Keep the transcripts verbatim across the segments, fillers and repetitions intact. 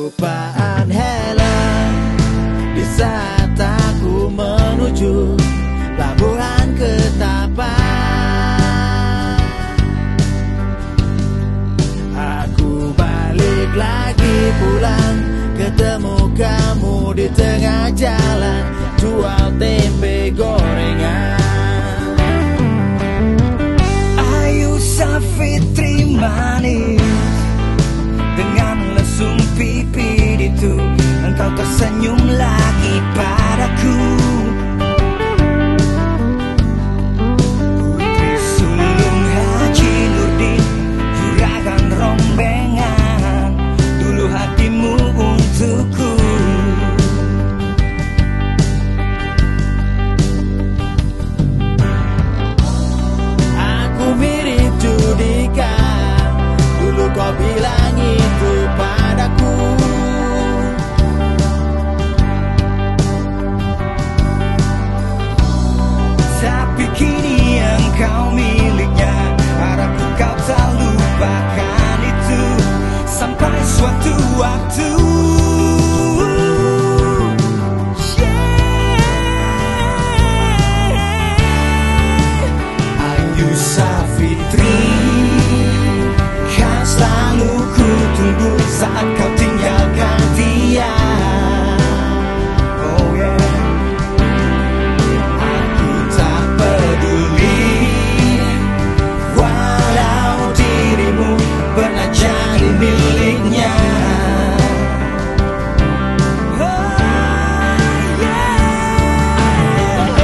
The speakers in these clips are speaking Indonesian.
kelupaan helm di saat aku menuju pelabuhan Ketapang. Aku balik lagi pulang, ketemu kamu di tengah jalan, jual tempe gorengan. Ayu Safitri manis, dengan lesung pipi itu engkau tersenyum lagi padaku. Putri sulung Haji Nurdin, juragan rombengan, dulu hatimu untukku. Aku mirip Judika, dulu kau bilang itu padaku. Tapi kini engkau miliknya, harapku kau tak lupakan itu sampai suatu waktu. Yeah. Ayu Safitri, kan selalu ku tunggu saat kau tinggalkan dia. Oh yeah. Aku tak peduli walau dirimu pernah jadi miliknya. Oh yeah.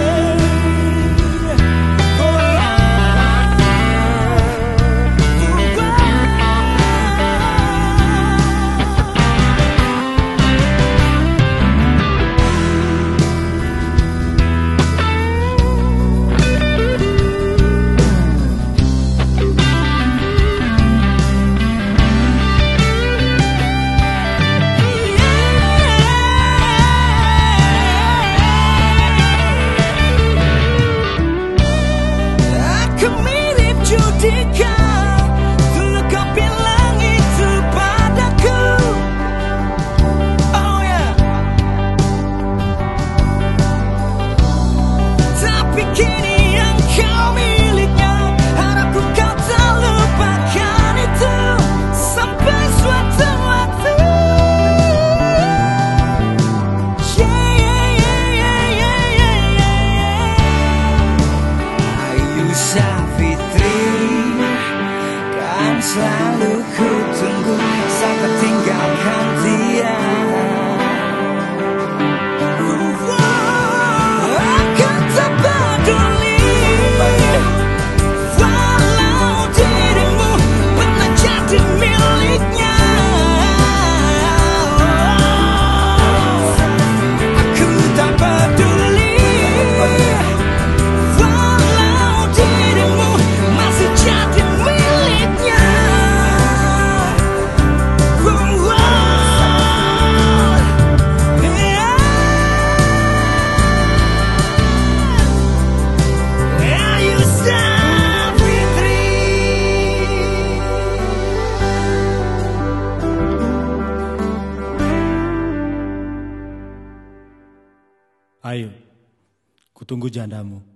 Aku mirip Judika, dulu kau bilang itu padaku. Oh yeah. Tapi kini engkau miliknya, harapku kau tak lupakan itu sampai suatu waktu. Yeah, yeah, yeah, yeah, yeah, yeah, yeah. Ayu Safitri, kan selalu ku tunggu sampai tinggalkan dia. Aku tak peduli walau dirimu pernah jadi miliknya. Aku tak peduli walau dirimu masih jadi miliknya. Ayu Safitri. Ayo, kutunggu jandamu.